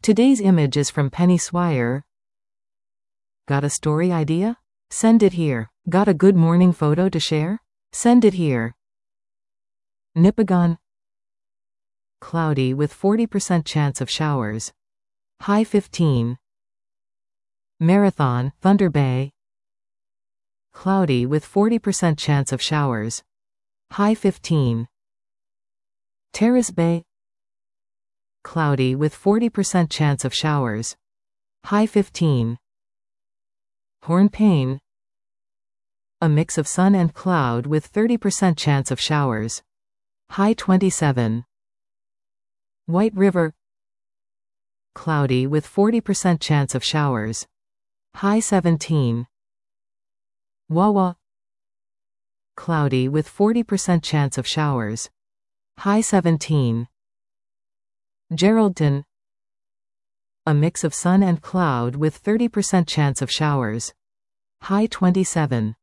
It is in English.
Today's image is from Penny Swire. Got a story idea? Send it here. Got a good morning photo to share? Send it here. Nipigon. Cloudy with 40% chance of showers. High 15. Marathon, Thunder Bay. Cloudy with 40% chance of showers. High 15. Terrace Bay. Cloudy with 40% chance of showers. High 15. Hornpain. A mix of sun and cloud with 30% chance of showers. High 27. White River. Cloudy with 40% chance of showers. High 17. Wawa. Cloudy with 40% chance of showers. High 17. Geraldton. A mix of sun and cloud with 30% chance of showers. High 27.